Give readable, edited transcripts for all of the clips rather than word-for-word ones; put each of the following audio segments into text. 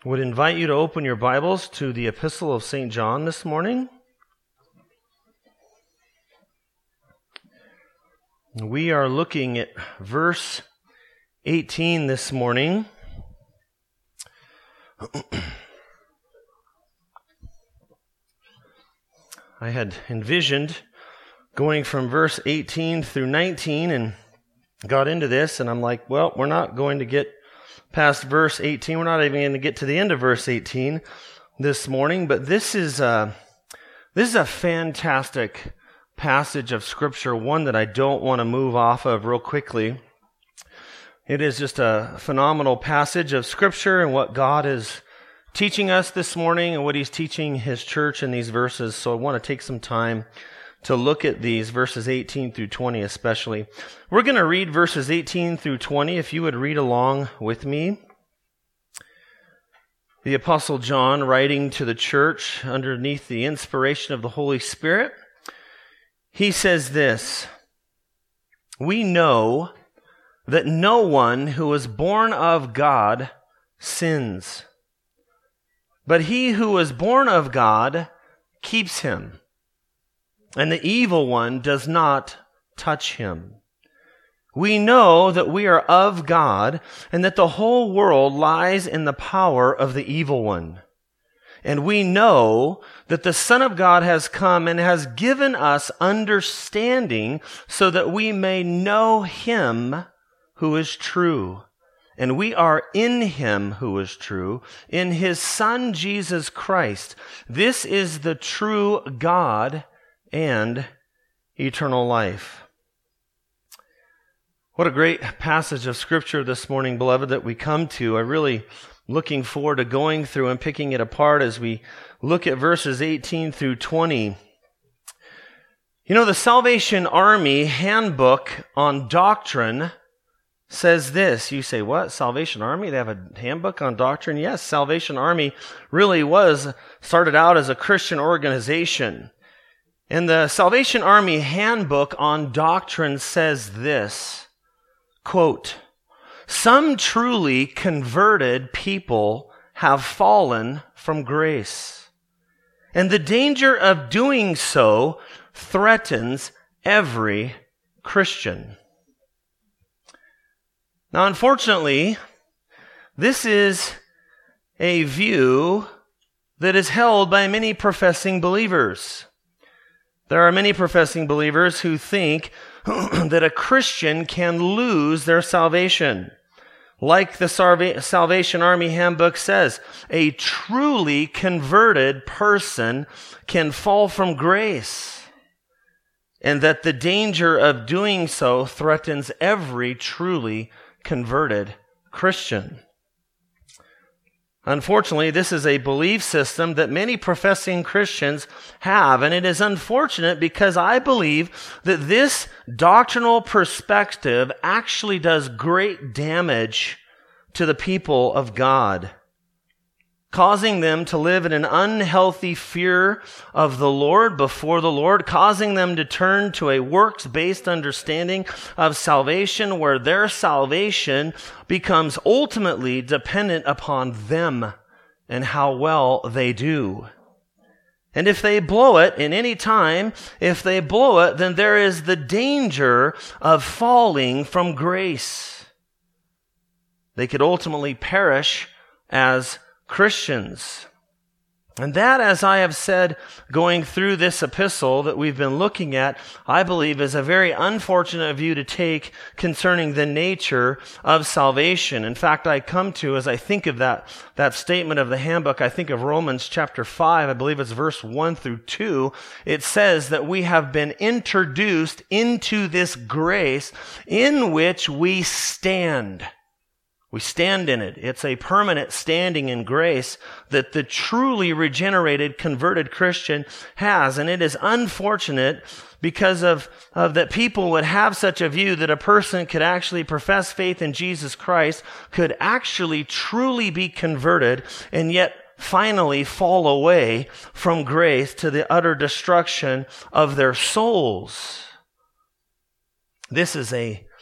Would invite you to open your Bibles to the Epistle of St. John this morning. We are looking at verse 18 this morning. I had envisioned going from verse 18 through 19 and got into this, and I'm like, well, we're not going to get past verse 18. We're not even going to get to the end of verse 18 this morning, but this is a fantastic passage of Scripture, one that I don't want to move off of real quickly. It is just a phenomenal passage of Scripture and what God is teaching us this morning and what He's teaching His church in these verses. So I want to take some time to look at these verses 18 through 20 especially. We're going to read verses 18 through 20, if you would read along with me. The Apostle John, writing to the church underneath the inspiration of the Holy Spirit, he says this: "We know that no one who is born of God sins, but he who is born of God keeps him, and the evil one does not touch him. We know that we are of God, and that the whole world lies in the power of the evil one. And we know that the Son of God has come and has given us understanding so that we may know Him who is true. And we are in Him who is true, in His Son Jesus Christ. This is the true God and eternal life." What a great passage of Scripture this morning, beloved, that we come to. I'm really looking forward to going through and picking it apart as we look at verses 18 through 20. You know, the Salvation Army Handbook on Doctrine says this. You say, what? Salvation Army? They have a handbook on doctrine? Yes, Salvation Army really started out as a Christian organization. And the Salvation Army Handbook on Doctrine says this, quote, "Some truly converted people have fallen from grace, and the danger of doing so threatens every Christian." Now, unfortunately, this is a view that is held by many professing believers. There are many professing believers who think that a Christian can lose their salvation. Like the Salvation Army Handbook says, a truly converted person can fall from grace, and that the danger of doing so threatens every truly converted Christian. Unfortunately, this is a belief system that many professing Christians have, and it is unfortunate because I believe that this doctrinal perspective actually does great damage to the people of God, causing them to live in an unhealthy fear of the Lord before the Lord, causing them to turn to a works-based understanding of salvation where their salvation becomes ultimately dependent upon them and how well they do. And if they blow it in any time, then there is the danger of falling from grace. They could ultimately perish as Christians. And that, as I have said, going through this epistle that we've been looking at, I believe is a very unfortunate view to take concerning the nature of salvation. In fact, I come to, as I think of that statement of the handbook, I think of Romans chapter 5, I believe it's verse 1 through 2. It says that we have been introduced into this grace in which we stand. We stand in it. It's a permanent standing in grace that the truly regenerated, converted Christian has. And it is unfortunate because of that people would have such a view that a person could actually profess faith in Jesus Christ, could actually truly be converted, and yet finally fall away from grace to the utter destruction of their souls. This is a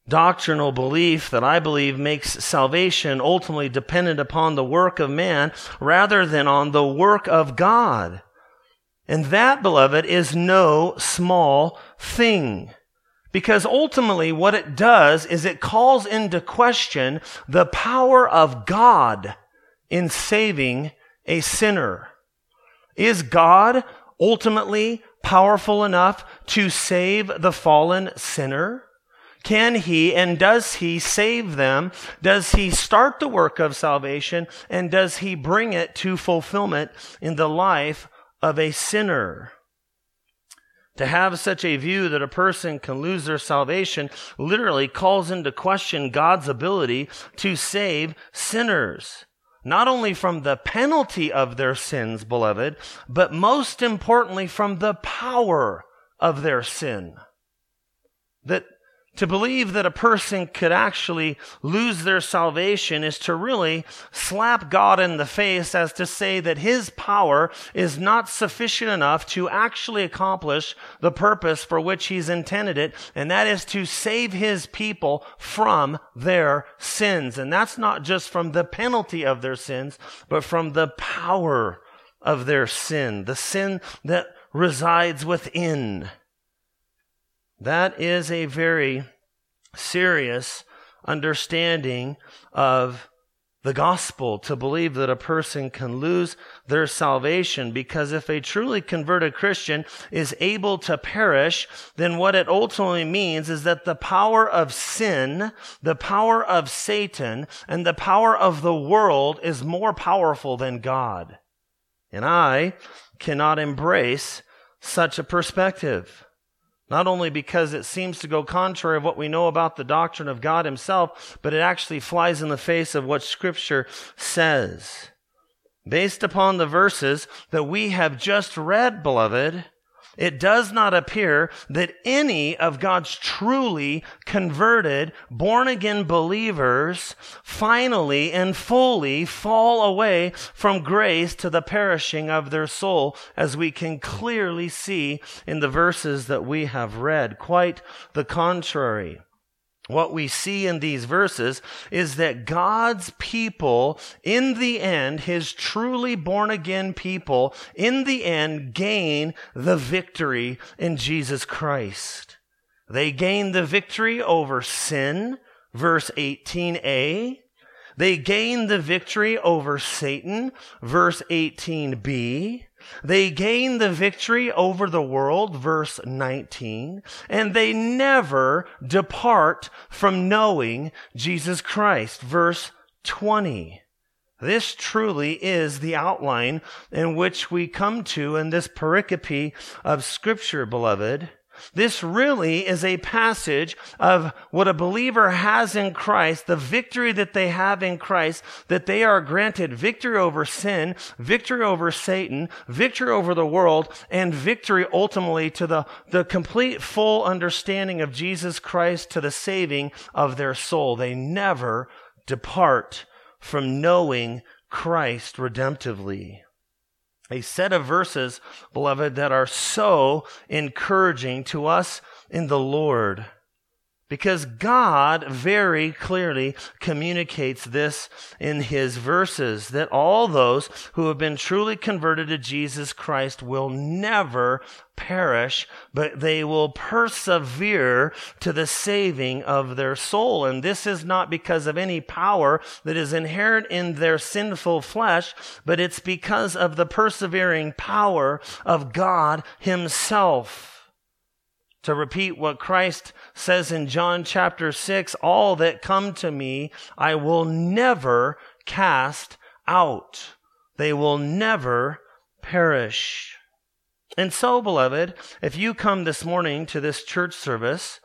doctrinal belief that I believe makes salvation ultimately dependent upon the work of man rather than on the work of God. And that, beloved, is no small thing. Because ultimately what it does is it calls into question the power of God in saving a sinner. Is God ultimately powerful enough to save the fallen sinner? Can he and does he save them? Does he start the work of salvation? And does he bring it to fulfillment in the life of a sinner? To have such a view that a person can lose their salvation literally calls into question God's ability to save sinners. Not only from the penalty of their sins, beloved, but most importantly from the power of their sin. That to believe that a person could actually lose their salvation is to really slap God in the face as to say that his power is not sufficient enough to actually accomplish the purpose for which he's intended it, and that is to save his people from their sins. And that's not just from the penalty of their sins, but from the power of their sin, the sin that resides within. That is a very serious understanding of the gospel, to believe that a person can lose their salvation, because if a truly converted Christian is able to perish, then what it ultimately means is that the power of sin, the power of Satan, and the power of the world is more powerful than God. And I cannot embrace such a perspective. Not only because it seems to go contrary of what we know about the doctrine of God himself, but it actually flies in the face of what Scripture says. Based upon the verses that we have just read, beloved, it does not appear that any of God's truly converted, born-again believers finally and fully fall away from grace to the perishing of their soul, as we can clearly see in the verses that we have read. Quite the contrary. What we see in these verses is that God's people, in the end, his truly born-again people, in the end, gain the victory in Jesus Christ. They gain the victory over sin, verse 18a. They gain the victory over Satan, verse 18b. They gain the victory over the world, verse 19, and they never depart from knowing Jesus Christ, verse 20. This truly is the outline in which we come to in this pericope of Scripture, beloved. This really is a passage of what a believer has in Christ, the victory that they have in Christ, that they are granted victory over sin, victory over Satan, victory over the world, and victory ultimately to the complete full understanding of Jesus Christ to the saving of their soul. They never depart from knowing Christ redemptively. A set of verses, beloved, that are so encouraging to us in the Lord. Because God very clearly communicates this in his verses, that all those who have been truly converted to Jesus Christ will never perish, but they will persevere to the saving of their soul. And this is not because of any power that is inherent in their sinful flesh, but it's because of the persevering power of God himself. To repeat what Christ says in John chapter 6, all that come to me, I will never cast out. They will never perish. And so, beloved, if you come this morning to this church service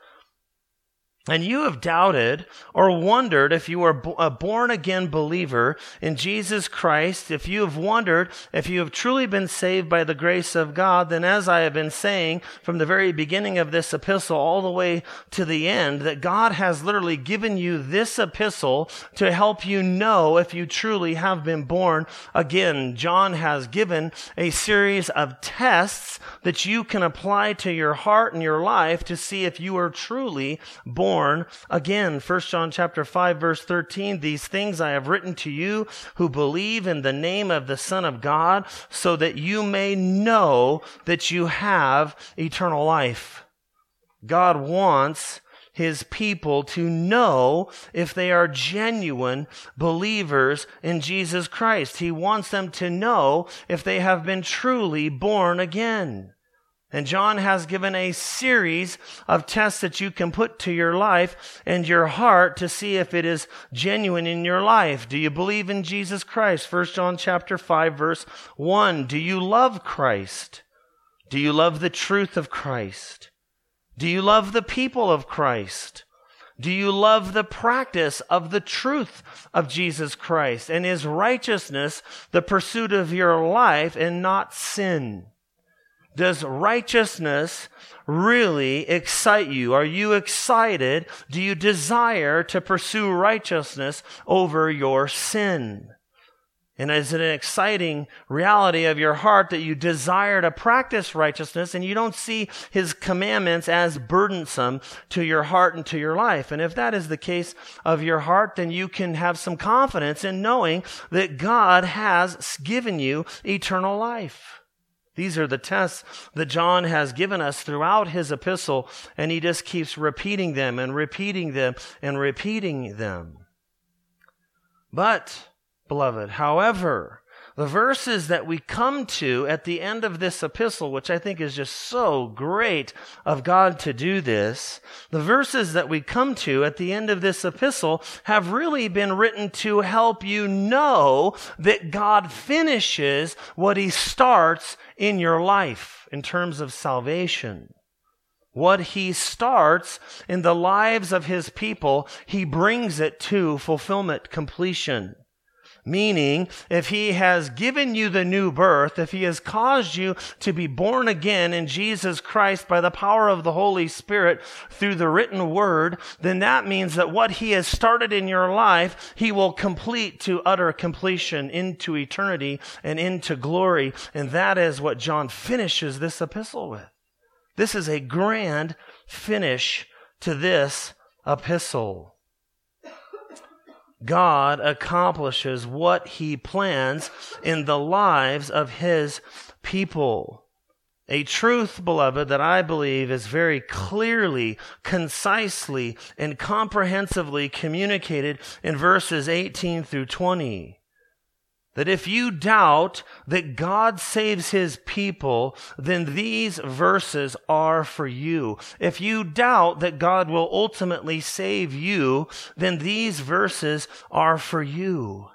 and you have doubted or wondered if you are a born-again believer in Jesus Christ, if you have wondered if you have truly been saved by the grace of God, then as I have been saying from the very beginning of this epistle all the way to the end, that God has literally given you this epistle to help you know if you truly have been born again. John has given a series of tests that you can apply to your heart and your life to see if you are truly born born again. 1 John chapter 5, verse 13, these things I have written to you who believe in the name of the Son of God, so that you may know that you have eternal life. God wants His people to know if they are genuine believers in Jesus Christ. He wants them to know if they have been truly born again. And John has given a series of tests that you can put to your life and your heart to see if it is genuine in your life. Do you believe in Jesus Christ? 1 John chapter 5, verse 1. Do you love Christ? Do you love the truth of Christ? Do you love the people of Christ? Do you love the practice of the truth of Jesus Christ? And is righteousness the pursuit of your life and not sin? Does righteousness really excite you? Are you excited? Do you desire to pursue righteousness over your sin? And is it an exciting reality of your heart that you desire to practice righteousness and you don't see His commandments as burdensome to your heart and to your life? And if that is the case of your heart, then you can have some confidence in knowing that God has given you eternal life. These are the tests that John has given us throughout his epistle, and he just keeps repeating them and repeating them and repeating them. But, beloved, however, the verses that we come to at the end of this epistle, which I think is just so great of God to do this, the verses that we come to at the end of this epistle have really been written to help you know that God finishes what He starts in your life in terms of salvation. What He starts in the lives of His people, He brings it to fulfillment, completion. Meaning, if He has given you the new birth, if He has caused you to be born again in Jesus Christ by the power of the Holy Spirit through the written word, then that means that what He has started in your life, He will complete to utter completion into eternity and into glory. And that is what John finishes this epistle with. This is a grand finish to this epistle. God accomplishes what He plans in the lives of His people. A truth, beloved, that I believe is very clearly, concisely, and comprehensively communicated in verses 18 through 20. That if you doubt that God saves His people, then these verses are for you. If you doubt that God will ultimately save you, then these verses are for you.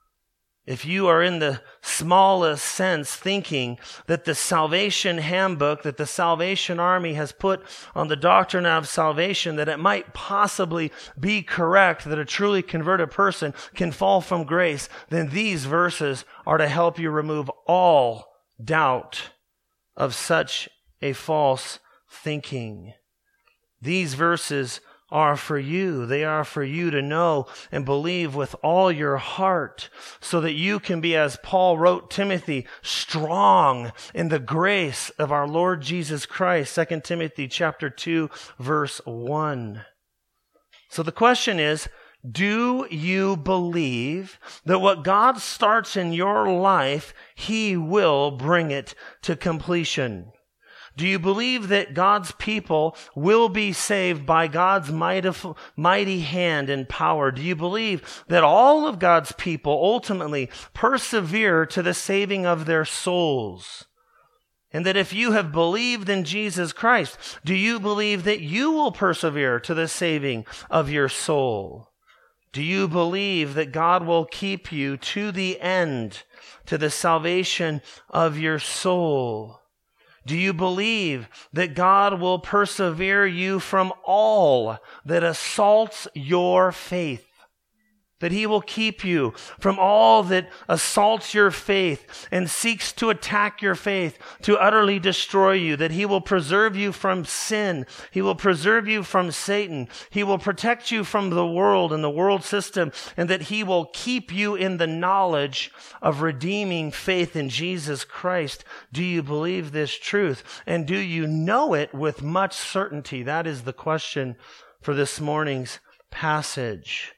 If you are in the smallest sense thinking that the salvation handbook that the Salvation Army has put on the doctrine of salvation, that it might possibly be correct that a truly converted person can fall from grace, then these verses are to help you remove all doubt of such a false thinking. These verses are for you. They are for you to know and believe with all your heart so that you can be, as Paul wrote Timothy, strong in the grace of our Lord Jesus Christ. 2 Timothy chapter 2, verse 1. So the question is, do you believe that what God starts in your life, He will bring it to completion? Do you believe that God's people will be saved by God's mighty hand and power? Do you believe that all of God's people ultimately persevere to the saving of their souls? And that if you have believed in Jesus Christ, do you believe that you will persevere to the saving of your soul? Do you believe that God will keep you to the end, to the salvation of your soul? Do you believe that God will persevere you from all that assaults your faith? That He will keep you from all that assaults your faith and seeks to attack your faith, to utterly destroy you. That He will preserve you from sin. He will preserve you from Satan. He will protect you from the world and the world system. And that He will keep you in the knowledge of redeeming faith in Jesus Christ. Do you believe this truth? And do you know it with much certainty? That is the question for this morning's passage.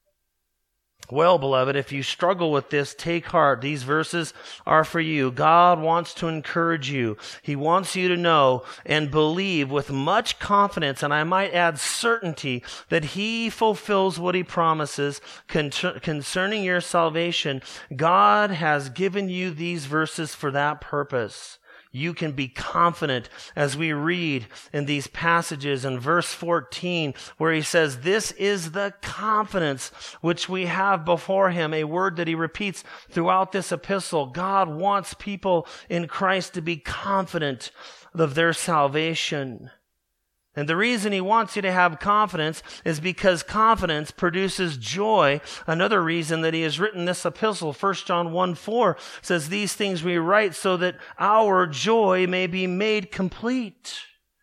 Well, beloved, if you struggle with this, take heart. These verses are for you. God wants to encourage you. He wants you to know and believe with much confidence, and I might add certainty, that He fulfills what He promises concerning your salvation. God has given you these verses for that purpose. You can be confident as we read in these passages in verse 14 where he says, this is the confidence which we have before Him, a word that he repeats throughout this epistle. God wants people in Christ to be confident of their salvation. And the reason He wants you to have confidence is because confidence produces joy. Another reason that He has written this epistle, 1 John 1:4, says, these things we write so that our joy may be made complete.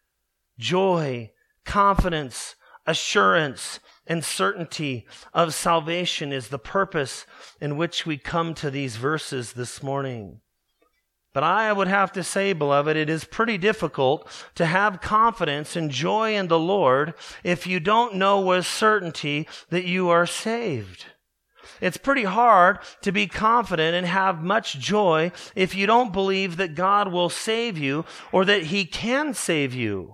Joy, confidence, assurance, and certainty of salvation is the purpose in which we come to these verses this morning. But I would have to say, beloved, it is pretty difficult to have confidence and joy in the Lord if you don't know with certainty that you are saved. It's pretty hard to be confident and have much joy if you don't believe that God will save you or that He can save you.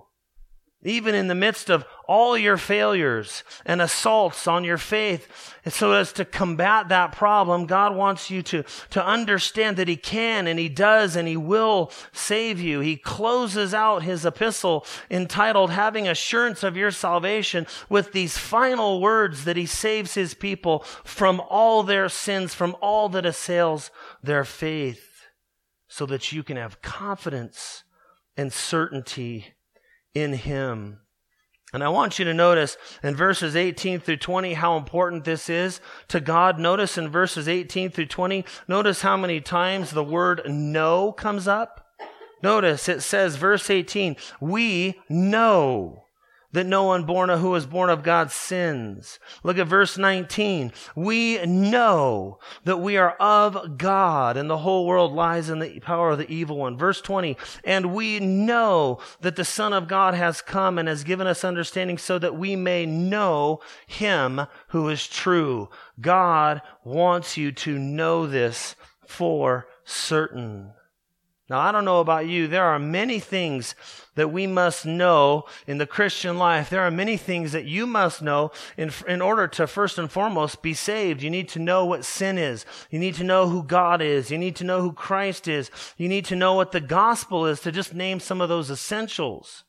Even in the midst of all your failures and assaults on your faith, and so as to combat that problem, God wants you to understand that He can and He does and He will save you. He closes out his epistle entitled Having Assurance of Your Salvation with these final words that He saves His people from all their sins, from all that assails their faith, so that you can have confidence and certainty in Him. And I want you to notice in verses 18 through 20 how important this is to God. Notice in verses 18 through 20, notice how many times the word know comes up. Notice it says, verse 18, we know that no one who is born of God sins. Look at verse 19. We know that we are of God and the whole world lies in the power of the evil one. Verse 20. And we know that the Son of God has come and has given us understanding so that we may know Him who is true. God wants you to know this for certain. Now, I don't know about you. There are many things that we must know in the Christian life. There are many things that you must know in order to first and foremost be saved. You need to know what sin is. You need to know who God is. You need to know who Christ is. You need to know what the gospel is, to just name some of those essentials.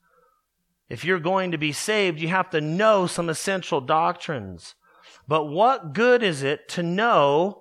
If you're going to be saved, you have to know some essential doctrines. But what good is it to know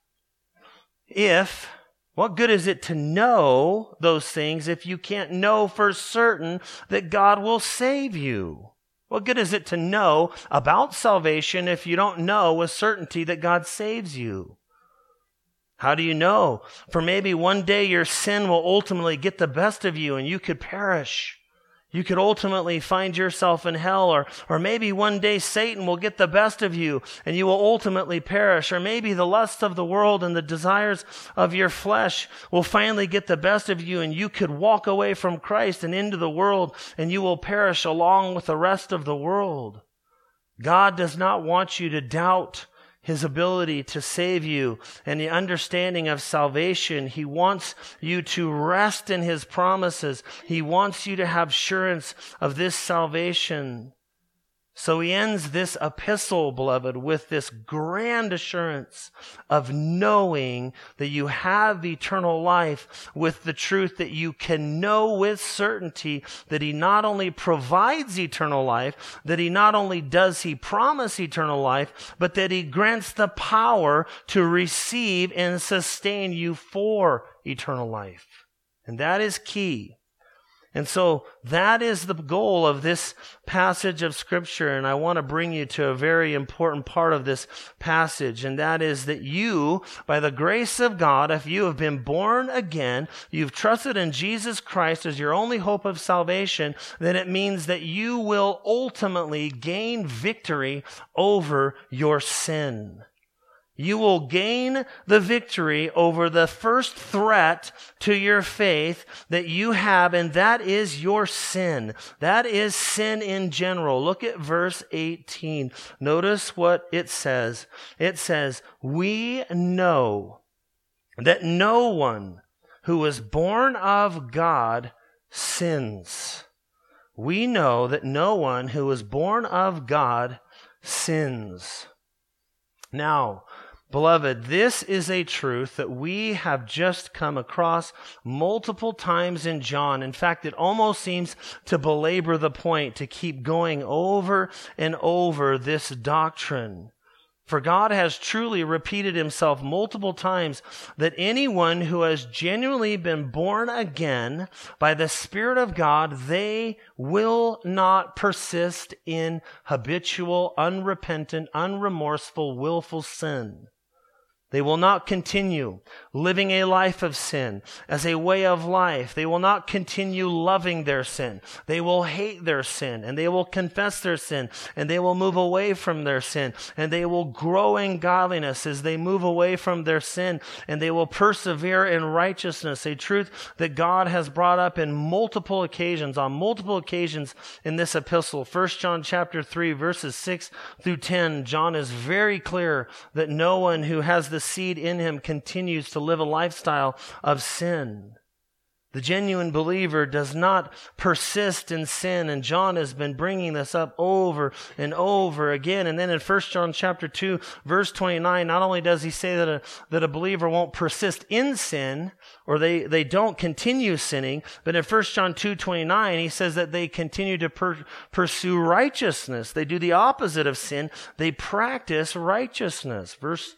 What good is it to know those things if you can't know for certain that God will save you? What good is it to know about salvation if you don't know with certainty that God saves you? How do you know? For maybe one day your sin will ultimately get the best of you and you could perish. You could ultimately find yourself in hell, or maybe one day Satan will get the best of you and you will ultimately perish, or maybe the lust of the world and the desires of your flesh will finally get the best of you and you could walk away from Christ and into the world and you will perish along with the rest of the world. God does not want you to doubt His ability to save you and the understanding of salvation. He wants you to rest in His promises. He wants you to have assurance of this salvation. So he ends this epistle, beloved, with this grand assurance of knowing that you have eternal life, with the truth that you can know with certainty that He not only provides eternal life, that He not only does He promise eternal life, but that He grants the power to receive and sustain you for eternal life. And that is key. And so that is the goal of this passage of Scripture, and I want to bring you to a very important part of this passage, and that is that you, by the grace of God, if you have been born again, you've trusted in Jesus Christ as your only hope of salvation, then it means that you will ultimately gain victory over your sin. You will gain the victory over the first threat to your faith that you have, and that is your sin. That is sin in general. Look at verse 18. Notice what it says. It says, "We know that no one who is born of God sins." We know that no one who is born of God sins. Now, beloved, this is a truth that we have just come across multiple times in John. In fact, it almost seems to belabor the point, to keep going over and over this doctrine. For God has truly repeated himself multiple times that anyone who has genuinely been born again by the Spirit of God, they will not persist in habitual, unrepentant, unremorseful, willful sin. They will not continue living a life of sin as a way of life. They will not continue loving their sin. They will hate their sin, and they will confess their sin, and they will move away from their sin, and they will grow in godliness as they move away from their sin, and they will persevere in righteousness, a truth that God has brought up in multiple occasions, on multiple occasions in this epistle. 1 John chapter 3, verses 6 through 10, John is very clear that no one who has the seed in him continues to live a lifestyle of sin. The genuine believer does not persist in sin, and John has been bringing this up over and over again. And then in 1 John chapter 2, verse 29, not only does he say that a believer won't persist in sin, or they don't continue sinning, but in 1 John 2:29, he says that they continue to pursue righteousness. They do the opposite of sin. They practice righteousness. Verse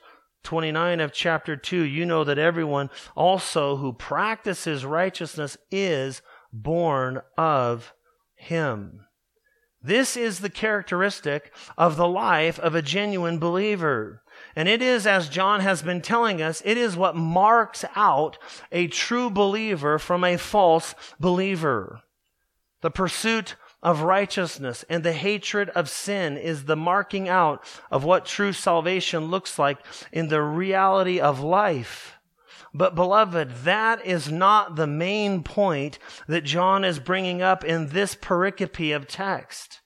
29 of chapter 2, you know that everyone also who practices righteousness is born of him. This is the characteristic of the life of a genuine believer. And it is, as John has been telling us, it is what marks out a true believer from a false believer. The pursuit of righteousness and the hatred of sin is the marking out of what true salvation looks like in the reality of life. But beloved, that is not the main point that John is bringing up in this pericope of text.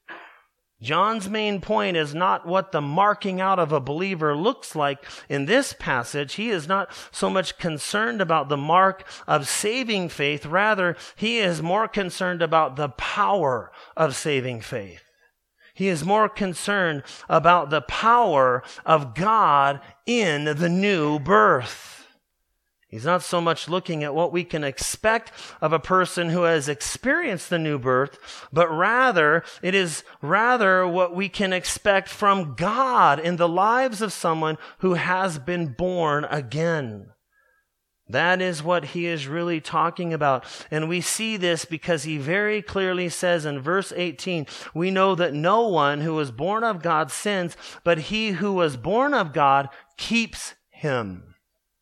John's main point is not what the marking out of a believer looks like in this passage. He is not so much concerned about the mark of saving faith. Rather, he is more concerned about the power of saving faith. He is more concerned about the power of God in the new birth. He's not so much looking at what we can expect of a person who has experienced the new birth, but it is rather what we can expect from God in the lives of someone who has been born again. That is what he is really talking about. And we see this because he very clearly says in verse 18, we know that no one who is born of God sins, but he who was born of God keeps him.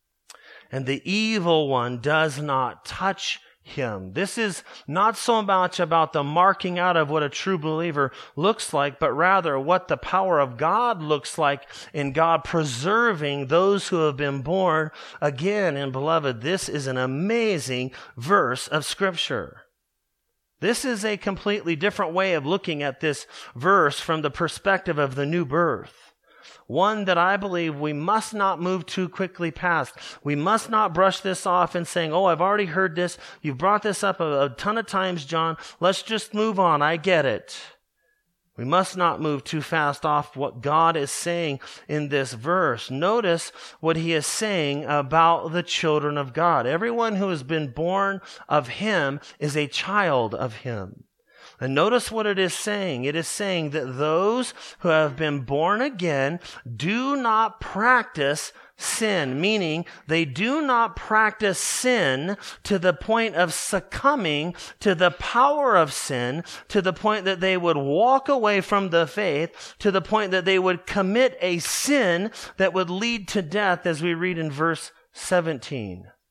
And the evil one does not touch him. This is not so much about the marking out of what a true believer looks like, but rather what the power of God looks like in God preserving those who have been born again. And beloved, this is an amazing verse of Scripture. This is a completely different way of looking at this verse from the perspective of the new birth. One that I believe we must not move too quickly past. We must not brush this off and saying, oh, I've already heard this. You've brought this up a ton of times, John. Let's just move on. I get it. We must not move too fast off what God is saying in this verse. Notice what he is saying about the children of God. Everyone who has been born of him is a child of him. And notice what it is saying. It is saying that those who have been born again do not practice sin, meaning they do not practice sin to the point of succumbing to the power of sin, to the point that they would walk away from the faith, to the point that they would commit a sin that would lead to death, as we read in verse 17.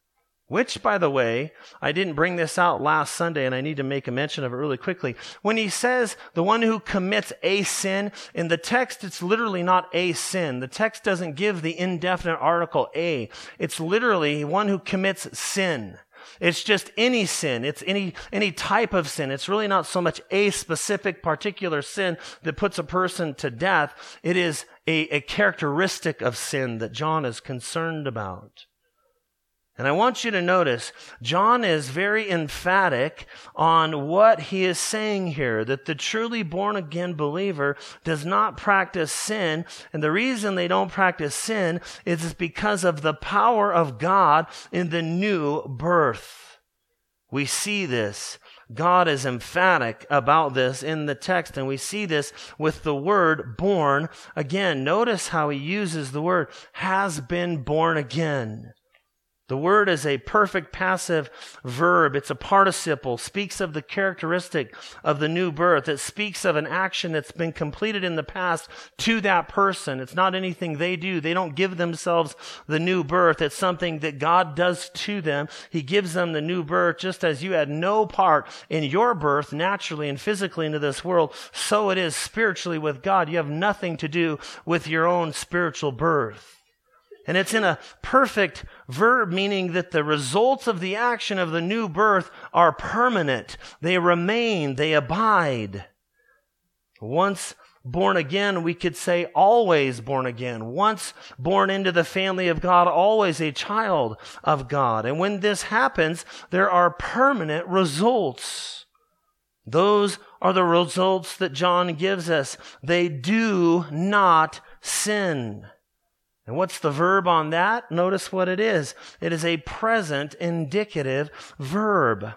Which, by the way, I didn't bring this out last Sunday, and I need to make a mention of it really quickly. When he says the one who commits a sin, in the text, it's literally not a sin. The text doesn't give the indefinite article a. It's literally one who commits sin. It's just any sin. It's any type of sin. It's really not so much a specific particular sin that puts a person to death. It is a characteristic of sin that John is concerned about. And I want you to notice, John is very emphatic on what he is saying here, that the truly born-again believer does not practice sin, and the reason they don't practice sin is because of the power of God in the new birth. We see this. God is emphatic about this in the text, and we see this with the word born. Again, notice how he uses the word has been born again. The word is a perfect passive verb. It's a participle, speaks of the characteristic of the new birth. It speaks of an action that's been completed in the past to that person. It's not anything they do. They don't give themselves the new birth. It's something that God does to them. He gives them the new birth just as you had no part in your birth naturally and physically into this world. So it is spiritually with God. You have nothing to do with your own spiritual birth. And it's in a perfect verb, meaning that the results of the action of the new birth are permanent. They remain, they abide. Once born again, we could say always born again. Once born into the family of God, always a child of God. And when this happens, there are permanent results. Those are the results that John gives us. They do not sin. And what's the verb on that? Notice what it is. It is a present indicative verb.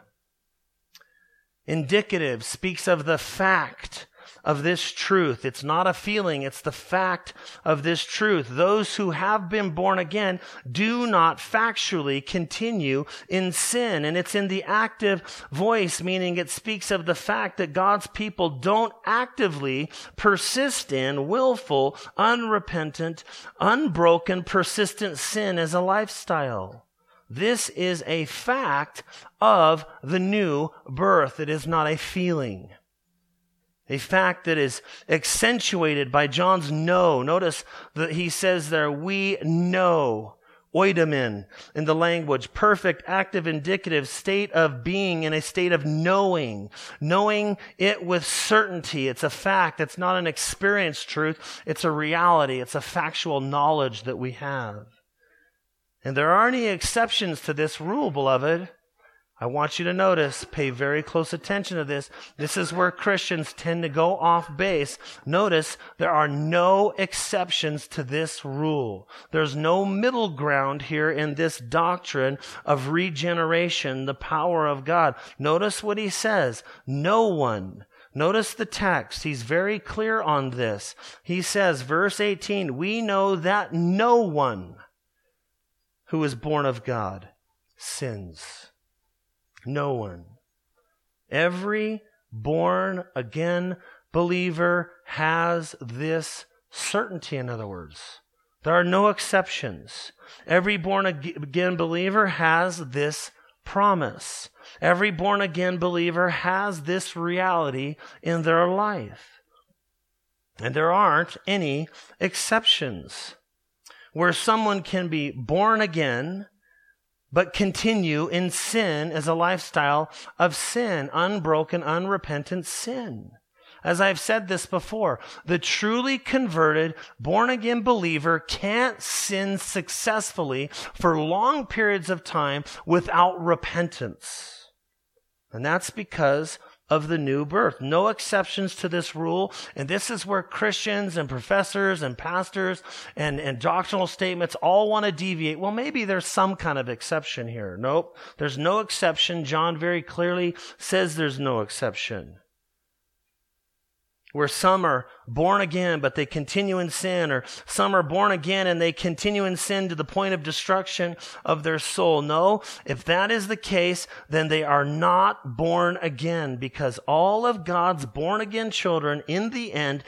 Indicative speaks of the fact of this truth. It's not a feeling, it's the fact of this truth. Those who have been born again do not factually continue in sin. And it's in the active voice, meaning it speaks of the fact that God's people don't actively persist in willful, unrepentant, unbroken, persistent sin as a lifestyle. This is a fact of the new birth. It is not a feeling. A fact that is accentuated by John's know. Notice that he says there, we know. Oidomen in the language. Perfect, active, indicative state of being in a state of knowing. Knowing it with certainty. It's a fact. It's not an experienced truth. It's a reality. It's a factual knowledge that we have. And there aren't any exceptions to this rule, beloved. I want you to notice, pay very close attention to this. This is where Christians tend to go off base. Notice there are no exceptions to this rule. There's no middle ground here in this doctrine of regeneration, the power of God. Notice what he says. No one. Notice the text. He's very clear on this. He says, verse 18, we know that no one who is born of God sins. No one. Every born again believer has this certainty, in other words. There are no exceptions. Every born again believer has this promise. Every born again believer has this reality in their life. And there aren't any exceptions where someone can be born again but continue in sin as a lifestyle of sin, unbroken, unrepentant sin. As I've said this before, the truly converted, born-again believer can't sin successfully for long periods of time without repentance. And that's because of the new birth. No exceptions to this rule. And this is where Christians and professors and pastors and doctrinal statements all want to deviate. Well, maybe there's some kind of exception here. Nope. There's no exception. John very clearly says there's no exception. Where some are born again, but they continue in sin, or some are born again and they continue in sin to the point of destruction of their soul. No, if that is the case, then they are not born again, because all of God's born again children in the end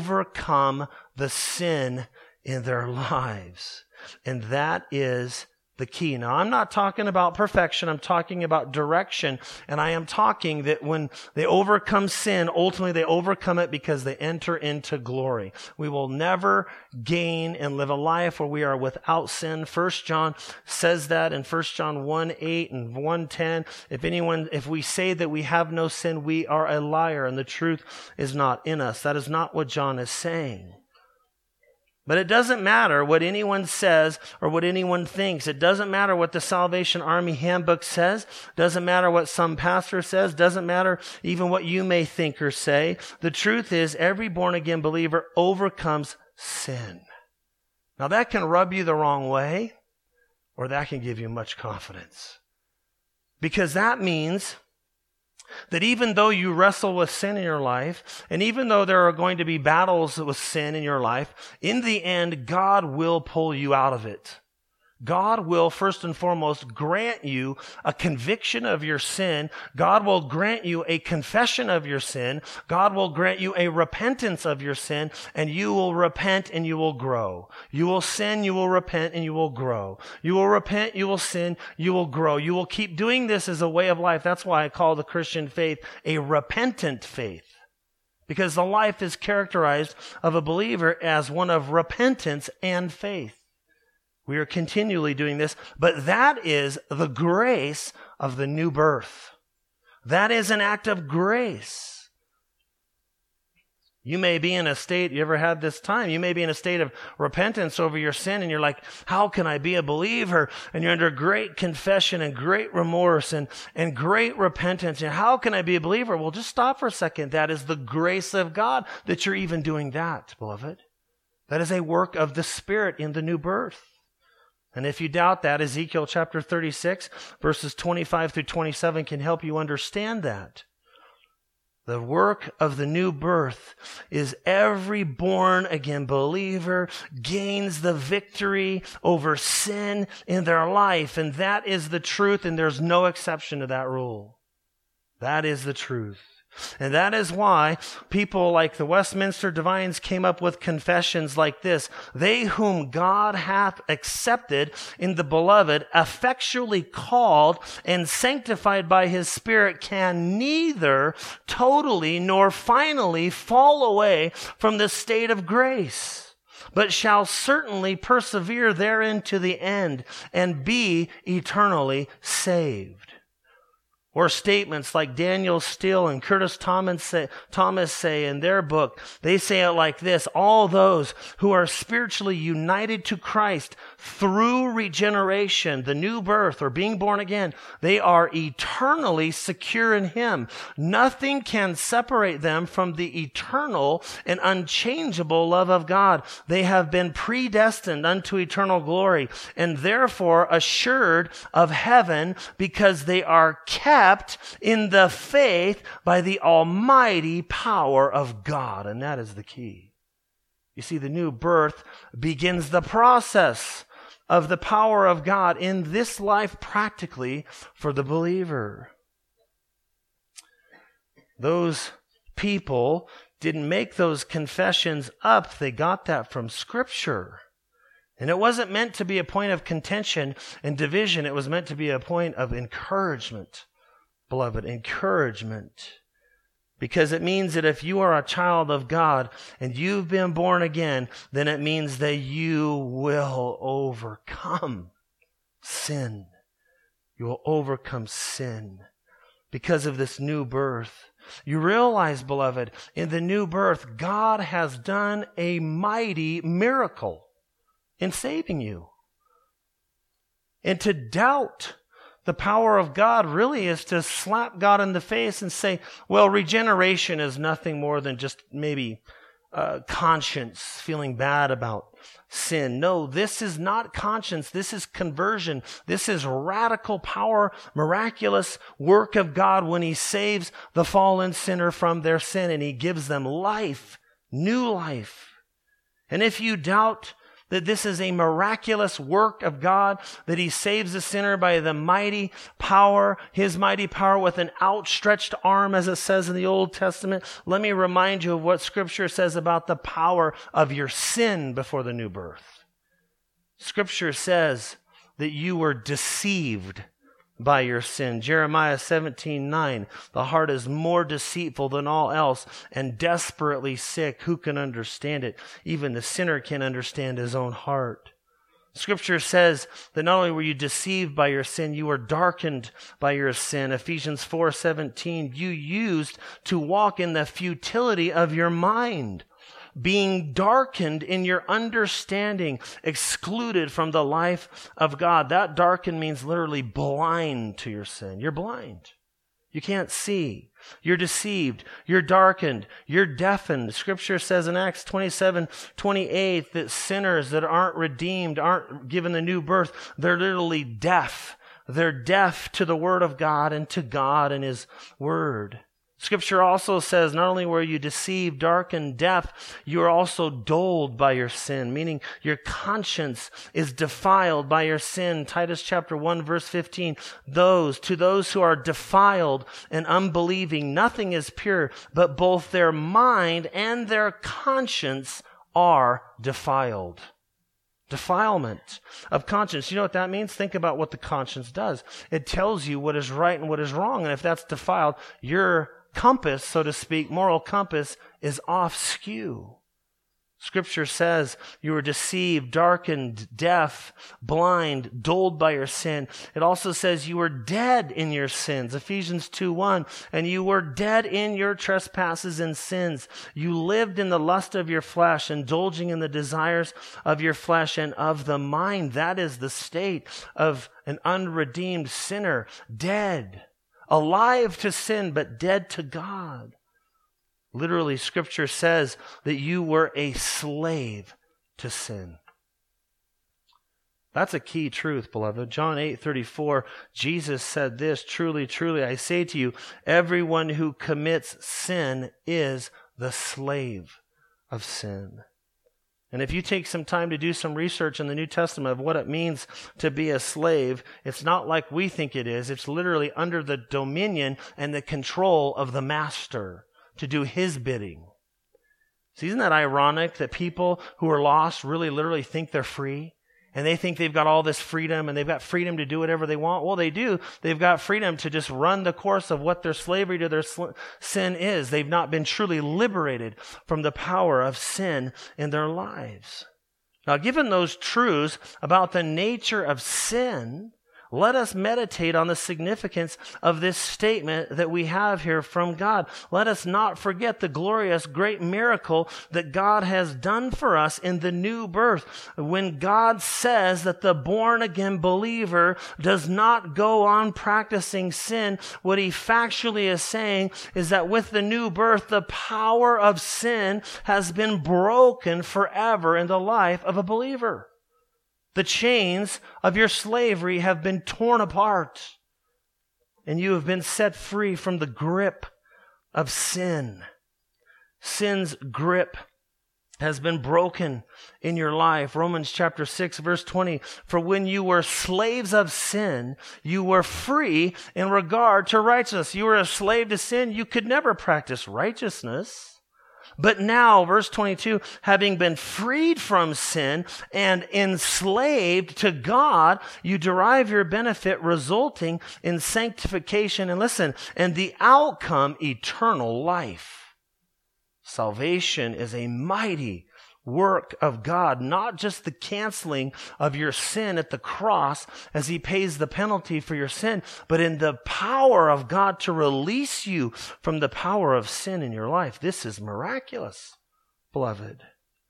overcome the sin in their lives. And that is the key. Now, I'm not talking about perfection. I'm talking about direction. And I am talking that when they overcome sin, ultimately they overcome it because they enter into glory. We will never gain and live a life where we are without sin. 1 John says that in 1 John 1:8 and 1:10. If we say that we have no sin, we are a liar and the truth is not in us. That is not what John is saying. But it doesn't matter what anyone says or what anyone thinks. It doesn't matter what the Salvation Army handbook says. Doesn't matter what some pastor says. Doesn't matter even what you may think or say. The truth is, every born-again believer overcomes sin. Now that can rub you the wrong way, or that can give you much confidence. Because that means that even though you wrestle with sin in your life, and even though there are going to be battles with sin in your life, in the end, God will pull you out of it. God will, first and foremost, grant you a conviction of your sin. God will grant you a confession of your sin. God will grant you a repentance of your sin, and you will repent and you will grow. You will sin, you will repent, and you will grow. You will repent, you will sin, you will grow. You will keep doing this as a way of life. That's why I call the Christian faith a repentant faith. Because the life is characterized of a believer as one of repentance and faith. We are continually doing this, but that is the grace of the new birth. That is an act of grace. You may be in a state, you ever had this time? You may be in a state of repentance over your sin, and you're like, how can I be a believer? And you're under great confession and great remorse and great repentance. And how can I be a believer? Well, just stop for a second. That is the grace of God that you're even doing that, beloved. That is a work of the Spirit in the new birth. And if you doubt that, Ezekiel chapter 36, verses 25 through 27 can help you understand that. The work of the new birth is every born-again believer gains the victory over sin in their life. And that is the truth, and there's no exception to that rule. That is the truth. And that is why people like the Westminster Divines came up with confessions like this. They whom God hath accepted in the beloved, effectually called and sanctified by his Spirit, can neither totally nor finally fall away from the state of grace, but shall certainly persevere therein to the end and be eternally saved. Or statements like Daniel Steele and Curtis Thomas say in their book, they say it like this: all those who are spiritually united to Christ through regeneration, the new birth or being born again, they are eternally secure in Him. Nothing can separate them from the eternal and unchangeable love of God. They have been predestined unto eternal glory and therefore assured of heaven because they are kept in the faith by the almighty power of God. And that is the key. You see, the new birth begins the process of the power of God in this life practically for the believer. Those people didn't make those confessions up. They got that from Scripture. And it wasn't meant to be a point of contention and division. It was meant to be a point of encouragement. Beloved, encouragement. Because it means that if you are a child of God and you've been born again, then it means that you will overcome sin. You will overcome sin because of this new birth. You realize, beloved, in the new birth, God has done a mighty miracle in saving you. And to doubt the power of God really is to slap God in the face and say, well, regeneration is nothing more than just maybe conscience, feeling bad about sin. No, this is not conscience. This is conversion. This is radical power, miraculous work of God when He saves the fallen sinner from their sin and He gives them life, new life. And if you doubt that this is a miraculous work of God, that He saves the sinner by the mighty power, His mighty power with an outstretched arm, as it says in the Old Testament. Let me remind you of what Scripture says about the power of your sin before the new birth. Scripture says that you were deceived by your sin. Jeremiah 17:9, the heart is more deceitful than all else and desperately sick. Who can understand it? Even the sinner can't understand his own heart. Scripture says that not only were you deceived by your sin, you were darkened by your sin. Ephesians 4:17, you used to walk in the futility of your mind, being darkened in your understanding, excluded from the life of God. That darkened means literally blind to your sin. You're blind. You can't see. You're deceived. You're darkened. You're deafened. Scripture says in Acts 27:28 that sinners that aren't redeemed, aren't given the new birth, they're literally deaf. They're deaf to the Word of God and to God and His Word. Scripture also says not only were you deceived, darkened, deaf, you are also dulled by your sin, meaning your conscience is defiled by your sin. Titus chapter 1 verse 15, to those who are defiled and unbelieving, nothing is pure, but both their mind and their conscience are defiled. Defilement of conscience. You know what that means? Think about what the conscience does. It tells you what is right and what is wrong. And if that's defiled, your compass, so to speak, moral compass, is off skew. Scripture says you were deceived, darkened, deaf, blind, dulled by your sin. It also says you were dead in your sins. Ephesians 2:1, and you were dead in your trespasses and sins. You lived in the lust of your flesh, indulging in the desires of your flesh and of the mind. That is the state of an unredeemed sinner, dead. Alive to sin, but dead to God. Literally, Scripture says that you were a slave to sin. That's a key truth, beloved. John 8:34, Jesus said this, truly, truly, I say to you, everyone who commits sin is the slave of sin. And if you take some time to do some research in the New Testament of what it means to be a slave, it's not like we think it is. It's literally under the dominion and the control of the master to do his bidding. See, isn't that ironic that people who are lost really literally think they're free? And they think they've got all this freedom and they've got freedom to do whatever they want. Well, they do. They've got freedom to just run the course of what their slavery to their sin is. They've not been truly liberated from the power of sin in their lives. Now, given those truths about the nature of sin, let us meditate on the significance of this statement that we have here from God. Let us not forget the glorious, great miracle that God has done for us in the new birth. When God says that the born-again believer does not go on practicing sin, what he factually is saying is that with the new birth, the power of sin has been broken forever in the life of a believer. The chains of your slavery have been torn apart, and you have been set free from the grip of sin. Sin's grip has been broken in your life. Romans chapter 6, verse 20, for when you were slaves of sin, you were free in regard to righteousness. You were a slave to sin. You could never practice righteousness. But now, verse 22, having been freed from sin and enslaved to God, you derive your benefit resulting in sanctification. And listen, and the outcome, eternal life. Salvation is a mighty work of God, not just the canceling of your sin at the cross as he pays the penalty for your sin, but in the power of God to release you from the power of sin in your life. This is miraculous, beloved.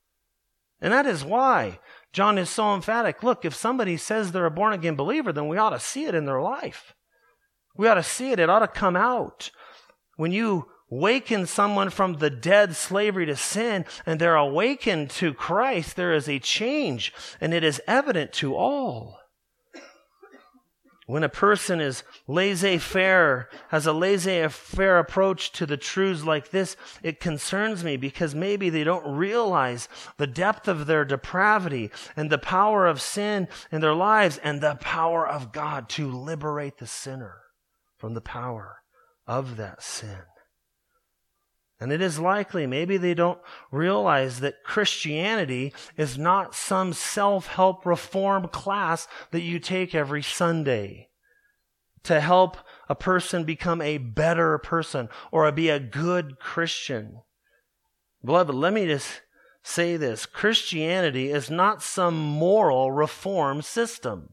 And that is why John is so emphatic. Look, if somebody says they're a born-again believer, then we ought to see it in their life. We ought to see it. It ought to come out. When you awaken someone from the dead slavery to sin and they're awakened to Christ, there is a change, and it is evident to all. When a person is laissez-faire, has a laissez-faire approach to the truths like this, it concerns me because maybe they don't realize the depth of their depravity and the power of sin in their lives and the power of God to liberate the sinner from the power of that sin. And it is likely, maybe they don't realize that Christianity is not some self-help reform class that you take every Sunday to help a person become a better person or be a good Christian. Beloved, let me just say this. Christianity is not some moral reform system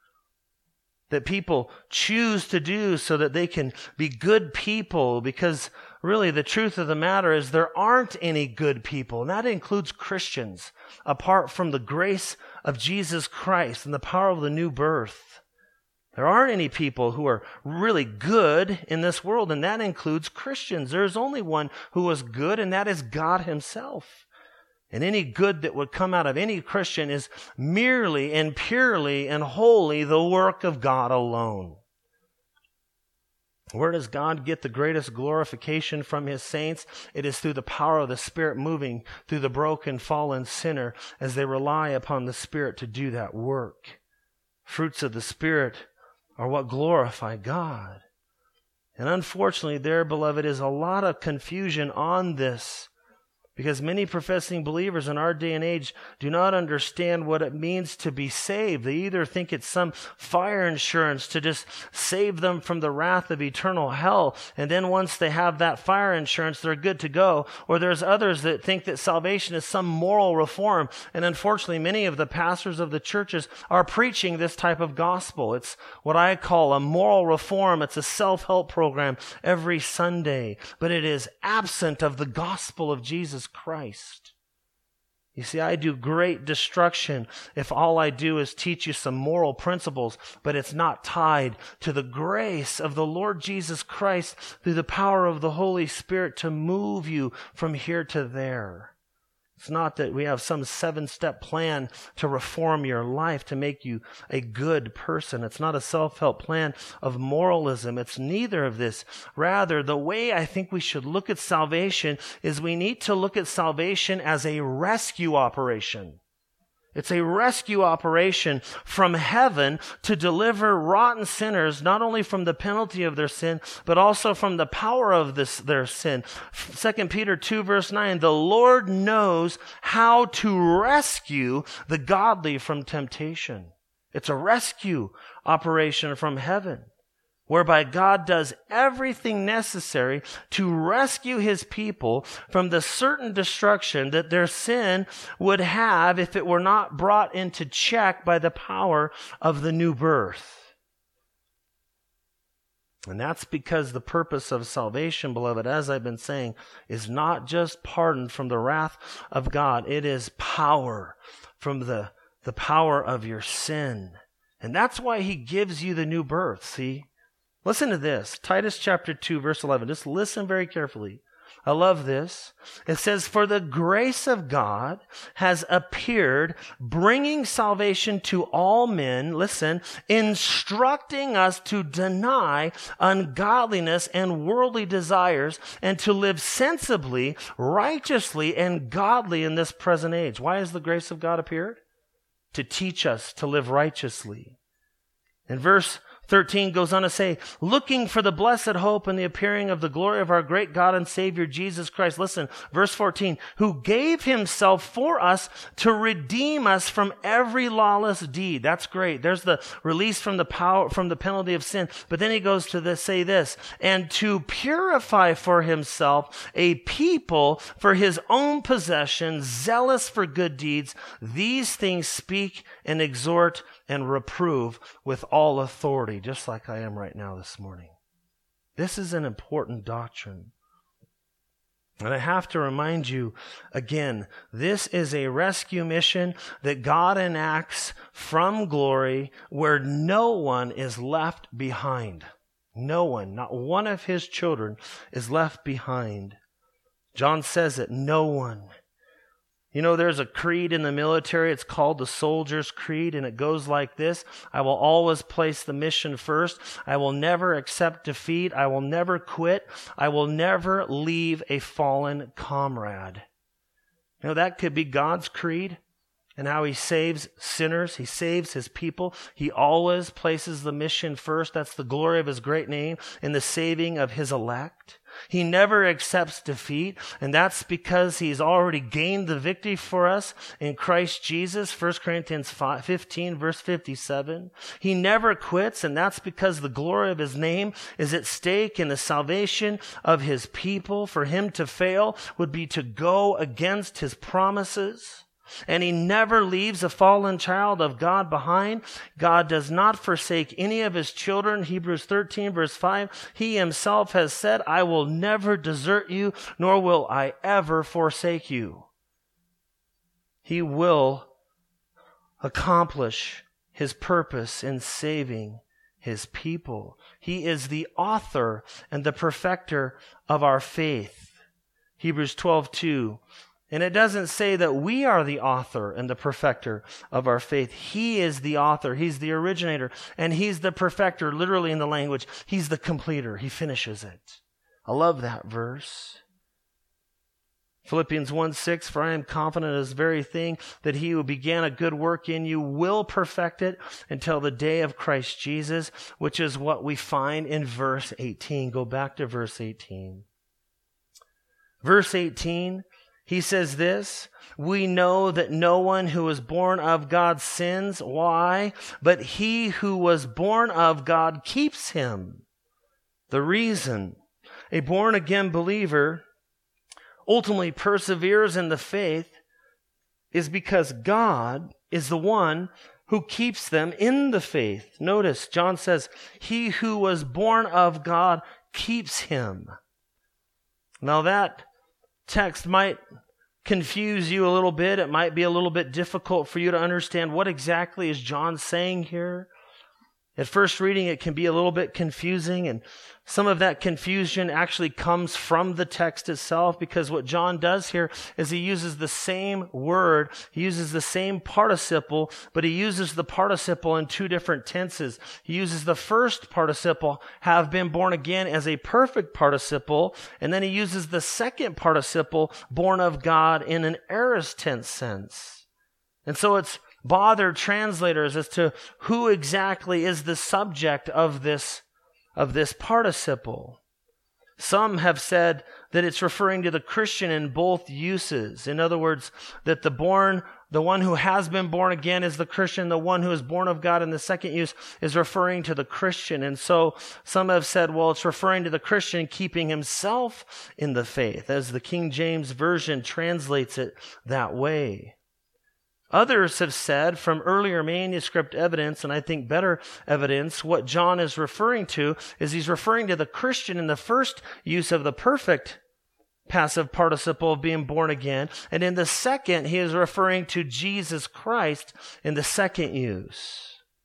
that people choose to do so that they can be good people, because really the truth of the matter is there aren't any good people, and that includes Christians, apart from the grace of Jesus Christ and the power of the new birth. There aren't any people who are really good in this world, and that includes Christians. There is only one who is good, and that is God himself. And any good that would come out of any Christian is merely and purely and wholly the work of God alone. Where does God get the greatest glorification from his saints? It is through the power of the Spirit moving through the broken, fallen sinner as they rely upon the Spirit to do that work. Fruits of the Spirit are what glorify God. And unfortunately, there, beloved, is a lot of confusion on this, because many professing believers in our day and age do not understand what it means to be saved. They either think it's some fire insurance to just save them from the wrath of eternal hell, and then once they have that fire insurance, they're good to go. Or there's others that think that salvation is some moral reform. And unfortunately, many of the pastors of the churches are preaching this type of gospel. It's what I call a moral reform. It's a self-help program every Sunday, but it is absent of the gospel of Jesus Christ. You see, I do great destruction if all I do is teach you some moral principles, but it's not tied to the grace of the Lord Jesus Christ through the power of the Holy Spirit to move you from here to there. It's not that we have some 7-step plan to reform your life, to make you a good person. It's not a self-help plan of moralism. It's neither of this. Rather, the way I think we should look at salvation is we need to look at salvation as a rescue operation. It's a rescue operation from heaven to deliver rotten sinners not only from the penalty of their sin, but also from the power of their sin. 2 Peter 2 verse 9, the Lord knows how to rescue the godly from temptation. It's a rescue operation from heaven, whereby God does everything necessary to rescue his people from the certain destruction that their sin would have if it were not brought into check by the power of the new birth. And that's because the purpose of salvation, beloved, as I've been saying, is not just pardon from the wrath of God. It is power from the power of your sin. And that's why he gives you the new birth, see? Listen to this, Titus chapter 2, verse 11. Just listen very carefully. I love this. It says, for the grace of God has appeared, bringing salvation to all men, listen, instructing us to deny ungodliness and worldly desires and to live sensibly, righteously, and godly in this present age. Why has the grace of God appeared? To teach us to live righteously. In verse 13 goes on to say, looking for the blessed hope and the appearing of the glory of our great God and Savior Jesus Christ. Listen, verse 14, who gave himself for us to redeem us from every lawless deed. That's great. There's the release from the power, from the penalty of sin. But then he goes to say this, and to purify for himself a people for his own possession, zealous for good deeds. These things speak and exhort and reprove with all authority, just like I am right now this morning. This is an important doctrine. And I have to remind you again, this is a rescue mission that God enacts from glory where no one is left behind. No one, not one of his children is left behind. John says it, no one. You know, there's a creed in the military. It's called the Soldier's Creed, and it goes like this. I will always place the mission first. I will never accept defeat. I will never quit. I will never leave a fallen comrade. You know, that could be God's creed. and how he saves sinners. He saves his people. He always places the mission first. That's the glory of his great name in the saving of his elect. He never accepts defeat, and that's because he's already gained the victory for us in Christ Jesus, 1 Corinthians 15, verse 57. He never quits, and that's because the glory of his name is at stake in the salvation of his people. For him to fail would be to go against his promises. And he never leaves a fallen child of God behind. God does not forsake any of his children. Hebrews 13, verse 5, he himself has said, I will never desert you, nor will I ever forsake you. He will accomplish his purpose in saving his people. He is the author and the perfecter of our faith. Hebrews 12:2. And it doesn't say that we are the author and the perfecter of our faith. He is the author. He's the originator. And he's the perfecter, literally in the language. He's the completer. He finishes it. I love that verse. Philippians 1:6, for I am confident of this very thing, that he who began a good work in you will perfect it until the day of Christ Jesus, which is what we find in verse 18. Go back to verse 18. Verse 18, he says this, we know that no one who is born of God sins. Why? But he who was born of God keeps him. The reason a born-again believer ultimately perseveres in the faith is because God is the one who keeps them in the faith. Notice, John says, he who was born of God keeps him. Now that text might confuse you a little bit. It might be a little bit difficult for you to understand what exactly is John saying here. At first reading, it can be a little bit confusing, and some of that confusion actually comes from the text itself, because what John does here is he uses the same word, he uses the same participle, but he uses the participle in two different tenses. He uses the first participle, have been born again, as a perfect participle, and then he uses the second participle, born of God, in an aorist tense sense. And so it's bothered translators as to who exactly is the subject of this participle. Some have said that it's referring to the Christian in both uses. In other words, that the one who has been born again is the Christian. The one who is born of God in the second use is referring to the Christian. And so some have said, well, it's referring to the Christian keeping himself in the faith, as the King James Version translates it that way. Others have said, from earlier manuscript evidence, and I think better evidence, what John is referring to is he's referring to the Christian in the first use of the perfect passive participle of being born again. And in the second, he is referring to Jesus Christ in the second use.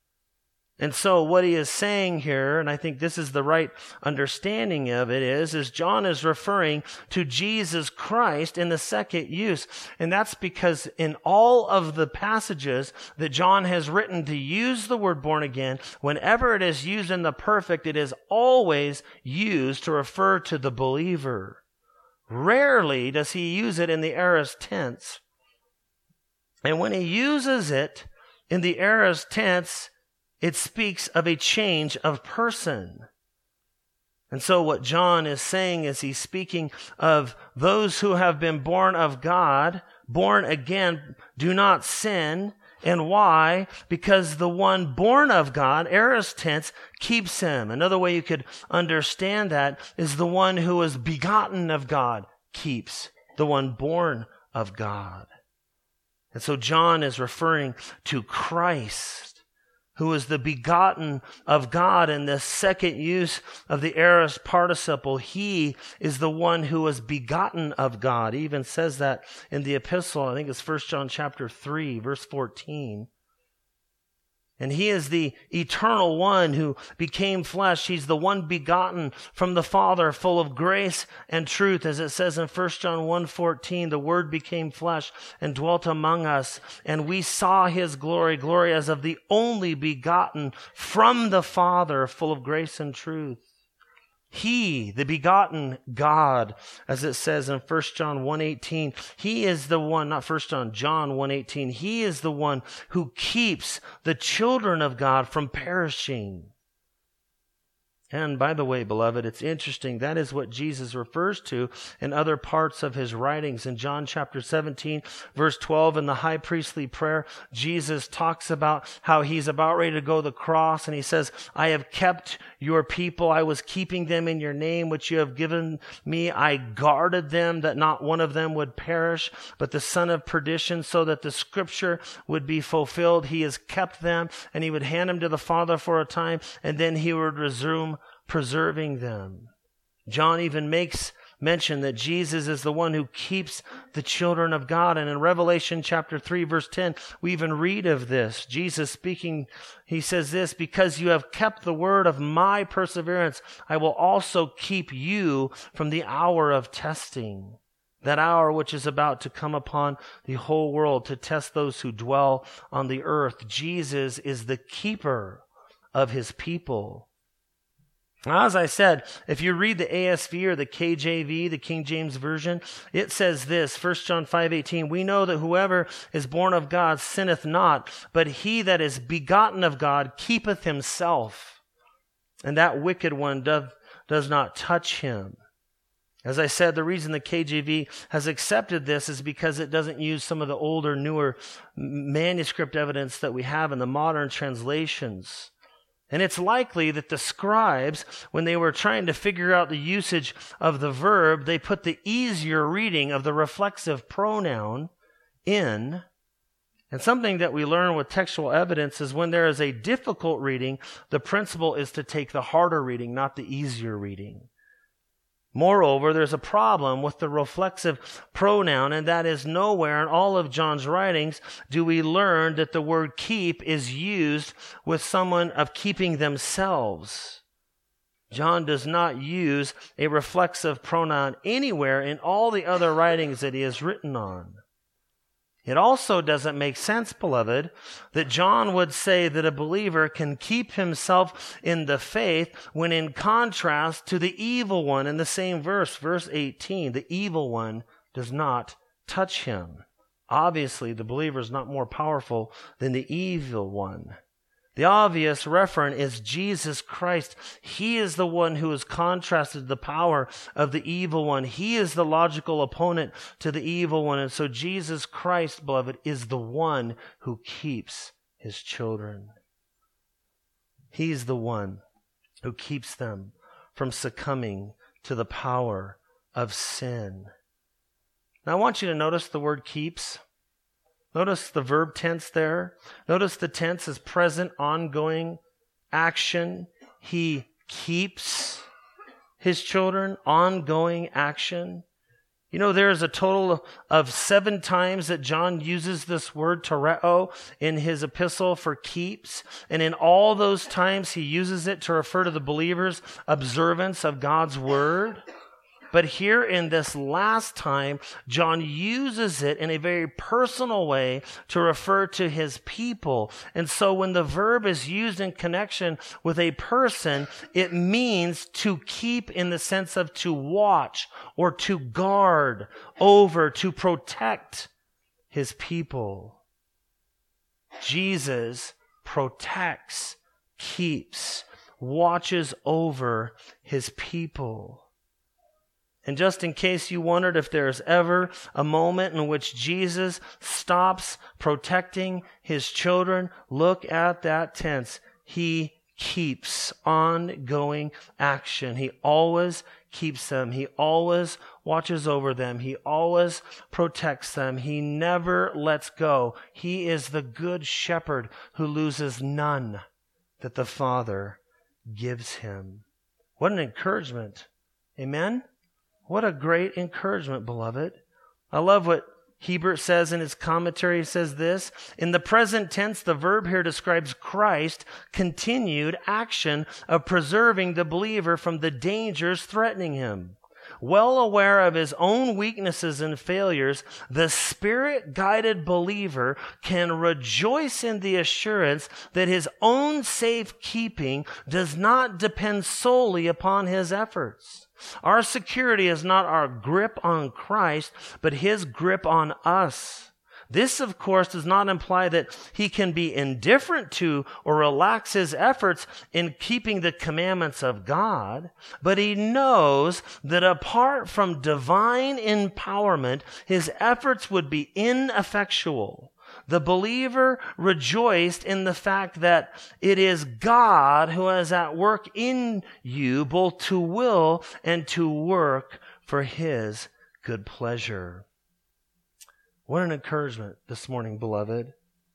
And so what he is saying here, and I think this is the right understanding of it, is John is referring to Jesus Christ in the second use. And that's because in all of the passages that John has written to use the word born again, whenever it is used in the perfect, it is always used to refer to the believer. Rarely does he use it in the aorist tense. And when he uses it in the aorist tense, it speaks of a change of person. And so what John is saying is he's speaking of those who have been born of God, born again, do not sin. And why? Because the one born of God, aorist tense, keeps him. Another way you could understand that is the one who is begotten of God keeps the one born of God. And so John is referring to Christ, who is the begotten of God in the second use of the aorist participle. He is the one who was begotten of God. He even says that in the epistle. I think it's 1 John chapter 3, verse 14. And he is the eternal one who became flesh. He's the one begotten from the Father, full of grace and truth. As it says in 1 John 1:14, the Word became flesh and dwelt among us, and we saw his glory, glory as of the only begotten from the Father, full of grace and truth. He, the begotten God, as it says in 1 John 1:18, he is the one, not 1 John 1:18, he is the one who keeps the children of God from perishing. And by the way, beloved, it's interesting. That is what Jesus refers to in other parts of his writings. In John chapter 17, verse 12, in the high priestly prayer, Jesus talks about how he's about ready to go to the cross. And he says, I have kept your people. I was keeping them in your name, which you have given me. I guarded them that not one of them would perish, but the son of perdition, so that the scripture would be fulfilled. He has kept them, and he would hand them to the Father for a time, and then he would resume preserving them. John even makes mention that Jesus is the one who keeps the children of God. And in Revelation chapter 3, verse 10, we even read of this. Jesus speaking, he says this, because you have kept the word of my perseverance, I will also keep you from the hour of testing. That hour which is about to come upon the whole world to test those who dwell on the earth. Jesus is the keeper of his people. Now, as I said, if you read the ASV or the KJV, the King James Version, it says this, 1 John 5:18, we know that whoever is born of God sinneth not, but he that is begotten of God keepeth himself, and that wicked one does not touch him. As I said, the reason the KJV has accepted this is because it doesn't use some of the older, newer manuscript evidence that we have in the modern translations. And it's likely that the scribes, when they were trying to figure out the usage of the verb, they put the easier reading of the reflexive pronoun in. And something that we learn with textual evidence is when there is a difficult reading, the principle is to take the harder reading, not the easier reading. Moreover, there's a problem with the reflexive pronoun, and that is nowhere in all of John's writings do we learn that the word keep is used with someone of keeping themselves. John does not use a reflexive pronoun anywhere in all the other writings that he has written on. It also doesn't make sense, beloved, that John would say that a believer can keep himself in the faith when in contrast to the evil one in the same verse, verse 18, the evil one does not touch him. Obviously, the believer is not more powerful than the evil one. The obvious referent is Jesus Christ. He is the one who has contrasted the power of the evil one. He is the logical opponent to the evil one. And so Jesus Christ, beloved, is the one who keeps his children. He's the one who keeps them from succumbing to the power of sin. Now I want you to notice the word keeps. Notice the verb tense there. Notice the tense is present, ongoing action. He keeps his children, ongoing action. You know, there is a total of 7 times that John uses this word tereo in his epistle for keeps. And in all those times, he uses it to refer to the believer's observance of God's word. But here in this last time, John uses it in a very personal way to refer to his people. And so when the verb is used in connection with a person, it means to keep in the sense of to watch or to guard over, to protect his people. Jesus protects, keeps, watches over his people. And just in case you wondered if there is ever a moment in which Jesus stops protecting his children, look at that tense. He keeps, ongoing action. He always keeps them. He always watches over them. He always protects them. He never lets go. He is the good shepherd who loses none that the Father gives him. What an encouragement. Amen? What a great encouragement, beloved. I love what Hebert says in his commentary. He says this, in the present tense, the verb here describes Christ's continued action of preserving the believer from the dangers threatening him. well aware of his own weaknesses and failures, the Spirit-guided believer can rejoice in the assurance that his own safekeeping does not depend solely upon his efforts. Our security is not our grip on Christ, but his grip on us. This, of course, does not imply that he can be indifferent to or relax his efforts in keeping the commandments of God, but he knows that apart from divine empowerment, his efforts would be ineffectual. The believer rejoiced in the fact that it is God who is at work in you, both to will and to work for his good pleasure. What an encouragement this morning, beloved.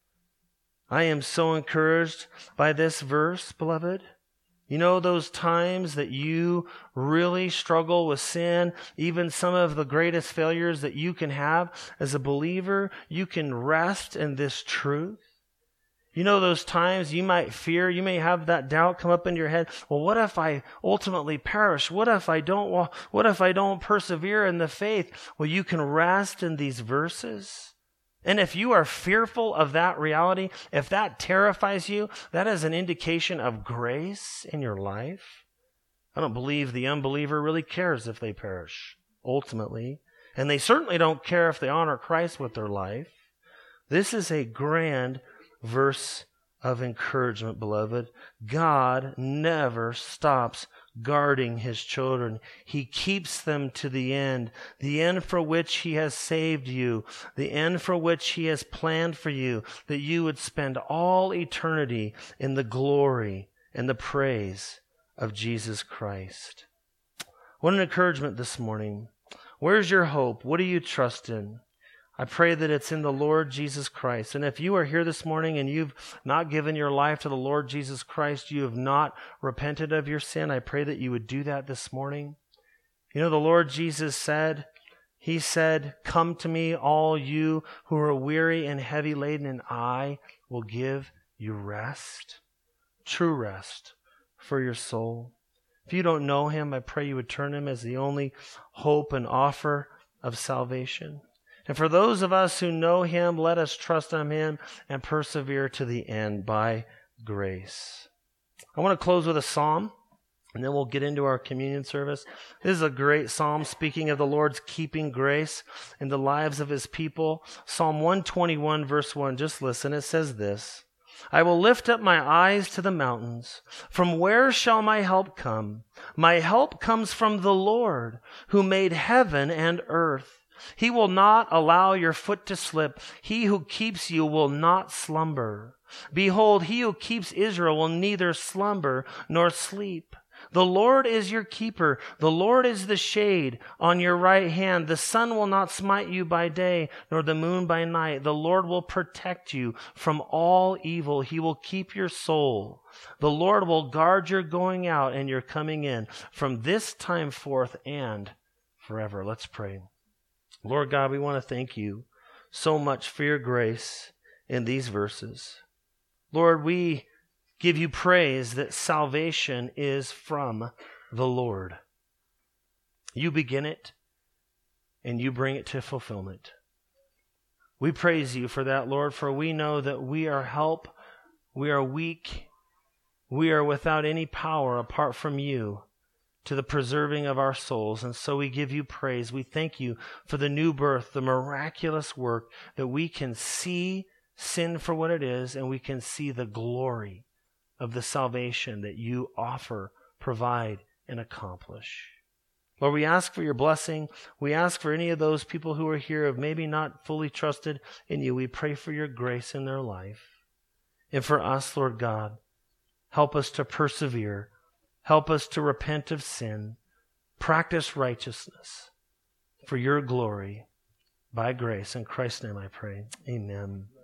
I am so encouraged by this verse, beloved. You know those times that you really struggle with sin, even some of the greatest failures that you can have as a believer, you can rest in this truth. You know those times you might fear, you may have that doubt come up in your head. Well, what if I ultimately perish? What if I don't persevere in the faith? Well, you can rest in these verses. And if you are fearful of that reality, if that terrifies you, that is an indication of grace in your life. I don't believe the unbeliever really cares if they perish, ultimately. And they certainly don't care if they honor Christ with their life. This is a grand verse of encouragement, beloved. God never stops guarding his children. He keeps them to the end for which he has saved you, the end for which he has planned for you, that you would spend all eternity in the glory and the praise of Jesus Christ. What an encouragement this morning. Where's your hope? What do you trust in? I pray that it's in the Lord Jesus Christ. And if you are here this morning and you've not given your life to the Lord Jesus Christ, you have not repented of your sin, I pray that you would do that this morning. You know, the Lord Jesus said, he said, "Come to me, all you who are weary and heavy laden, and I will give you rest," true rest for your soul. If you don't know him, I pray you would turn him as the only hope and offer of salvation. And for those of us who know him, let us trust in him and persevere to the end by grace. I want to close with a psalm, and then we'll get into our communion service. This is a great psalm speaking of the Lord's keeping grace in the lives of his people. Psalm 121, verse 1. Just listen. It says this: "I will lift up my eyes to the mountains. From where shall my help come? My help comes from the Lord, who made heaven and earth. He will not allow your foot to slip. He who keeps you will not slumber. Behold, he who keeps Israel will neither slumber nor sleep. The Lord is your keeper. The Lord is the shade on your right hand. The sun will not smite you by day, nor the moon by night. The Lord will protect you from all evil. He will keep your soul. The Lord will guard your going out and your coming in from this time forth and forever." Let's pray. Lord God, we want to thank you so much for your grace in these verses. Lord, we give you praise that salvation is from the Lord. You begin it and you bring it to fulfillment. We praise you for that, Lord, for we know that we are help, we are weak, we are without any power apart from you to the preserving of our souls. And so we give you praise. We thank you for the new birth, the miraculous work that we can see sin for what it is, and we can see the glory of the salvation that you offer, provide, and accomplish. Lord, we ask for your blessing. We ask for any of those people who are here who have maybe not fully trusted in you. We pray for your grace in their life. And for us, Lord God, help us to persevere. Help us to repent of sin, practice righteousness for your glory, by grace. In Christ's name I pray. Amen.